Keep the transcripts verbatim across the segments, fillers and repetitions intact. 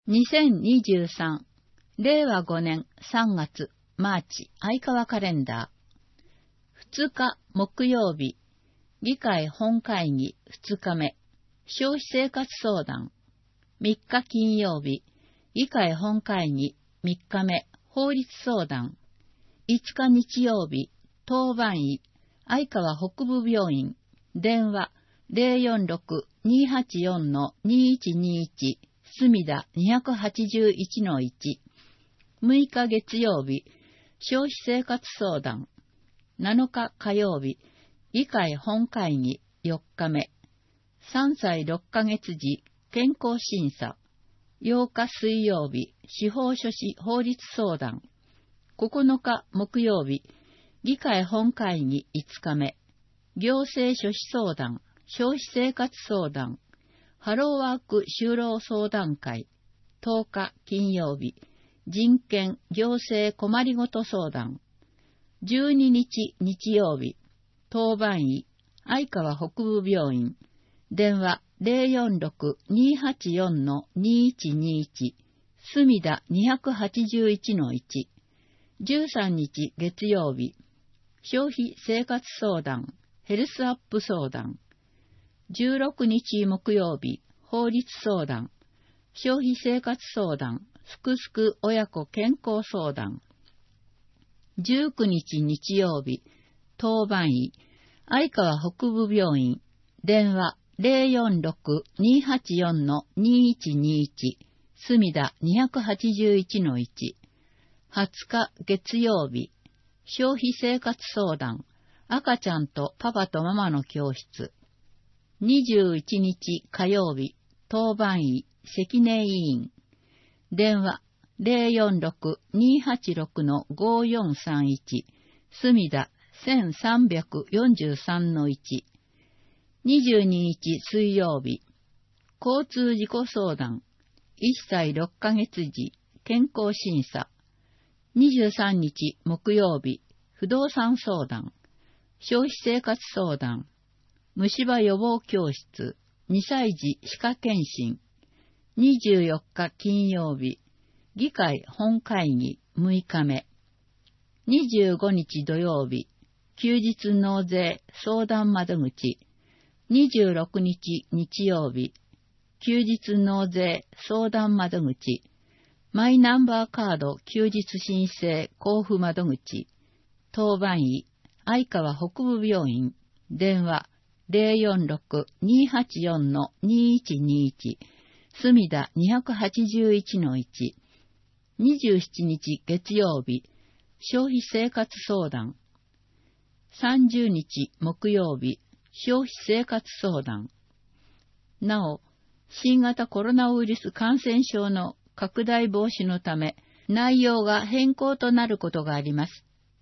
にせんにじゅうさん、れいわごねんさんがつ、マーチ、相川カレンダー。ふつか木曜日、議会本会議ふつかめ、消費生活相談。みっか金曜日、議会本会議みっかめ、法律相談。いつか日曜日、当番医、相川北部病院、電話 ゼロよんろく にーはちよん にーいちにーいち、隅田 にーはちいちのいち。むいか月曜日、消費生活相談。なのか火曜日、議会本会議よっかめ。さんさいろっかげつ時、健康審査。ようか水曜日、司法書士法律相談。ここのか木曜日、議会本会議いつかめ。行政書士相談、消費生活相談。ハローワーク就労相談会。とおか金曜日、人権行政困りごと相談。じゅうににち日曜日、当番医、相川北部病院。電話 ゼロよんろく にーはちよん にーいちにーいち、隅田 にーはちいちのいち。じゅうさんにち月曜日、消費生活相談、ヘルスアップ相談。じゅうろくにち木曜日、法律相談、消費生活相談、すくすく親子健康相談。じゅうくにち日曜日、当番医、相川北部病院、電話 ゼロよんろく にーはちよん にーいちにーいち、隅田 にーはちいちのいち。はつか月曜日、消費生活相談、赤ちゃんとパパとママの教室。にじゅういちにち火曜日、当番医、関根委員。電話 ゼロよんろく にーはちろく ごーよんさんいち、隅田 せんさんびゃくよんじゅうさんのいち。にじゅうににち水曜日、交通事故相談、いっさいろっかげつ時、健康審査。にじゅうさんにち木曜日、不動産相談、消費生活相談、虫歯予防教室、にさい児歯科検診。にじゅうよっか金曜日、議会本会議むいかめ。にじゅうごにち土曜日、休日納税相談窓口。にじゅうろくにち日曜日、休日納税相談窓口。マイナンバーカード休日申請交付窓口。当番医、相川北部病院。電話ゼロよんろく にーはちよん にーいちにーいち、隅田 にーはちいちのいち。にじゅうしちにち月曜日、消費生活相談。さんじゅうにち木曜日、消費生活相談。なお、新型コロナウイルス感染症の拡大防止のため、内容が変更となることがあります。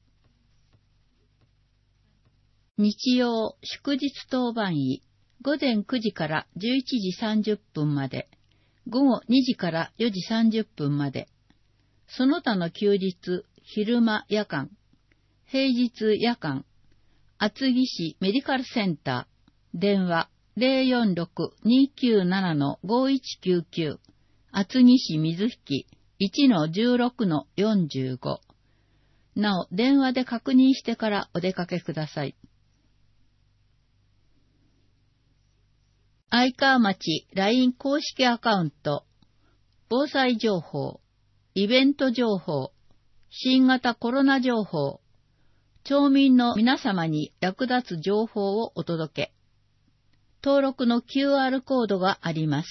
日曜祝日当番医、ごぜんくじからじゅういちじさんじゅっぷんまで、ごごにじからよじさんじゅっぷんまで、その他の休日、昼間夜間、平日夜間、厚木市メディカルセンター、電話 ゼロよんろく にーきゅうなな ごいちきゅうきゅう、厚木市水引 いちのじゅうろくのよんじゅうご。なお、電話で確認してからお出かけください。相川町 ライン 公式アカウント、防災情報、イベント情報、新型コロナ情報、町民の皆様に役立つ情報をお届け。登録の キューアール コードがあります。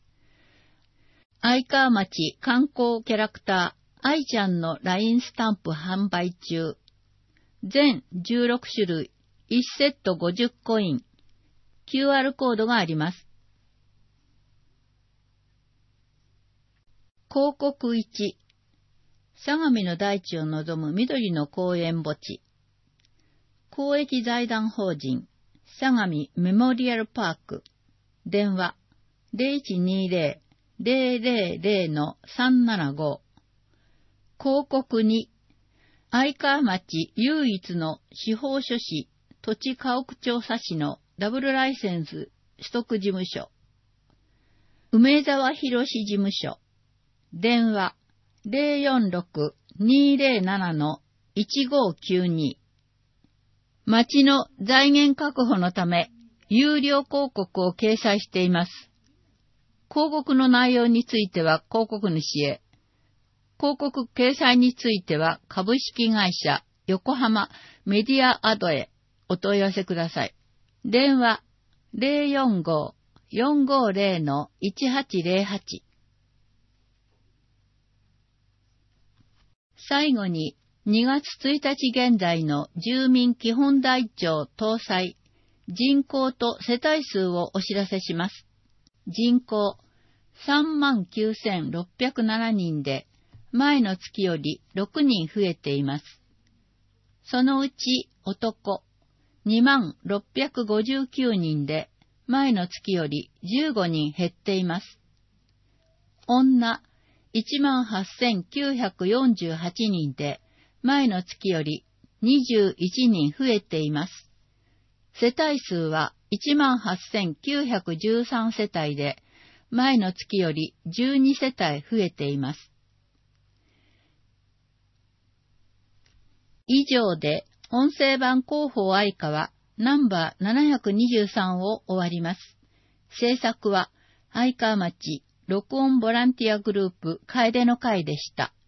相川町観光キャラクター、愛ちゃんの ライン スタンプ販売中。全じゅうろくしゅるい、いちセットごじゅっコイン。キューアール コードがあります。広告いち、相模の大地を望む緑の公園墓地。公益財団法人、相模メモリアルパーク。電話、ゼロいちにーぜろ ゼロゼロゼロ さんななご。広告に、相川町唯一の司法書士土地家屋調査士のダブルライセンス取得事務所。梅沢博事務所。 電話 ゼロよんろく にーゼロなな いちごきゅうに。町の財源確保のため、有料広告を掲載しています。広告の内容については広告主へ、広告掲載については株式会社横浜メディアアドへお問い合わせください。電話 ゼロよんご よんごゼロ いちはちゼロはち。最後に、にがつついたち現在の住民基本台帳搭載人口と世帯数をお知らせします。人口 さんまんきゅうせんろっぴゃくなな 人で、前の月よりろくにん増えています。そのうち男 にまんろっぴゃくごじゅうきゅう 人で、前の月よりじゅうごにん減っています。女 いちまんはっせんきゅうひゃくよんじゅうはち 人で、前の月よりにじゅういちにん増えています。世帯数は いちまんはっせんきゅうひゃくじゅうさん 世帯で、前の月よりじゅうに世帯増えています。以上で音声版広報愛川ナンバーななひゃくにじゅうさんを終わります。制作は愛川町録音ボランティアグループ楓の会でした。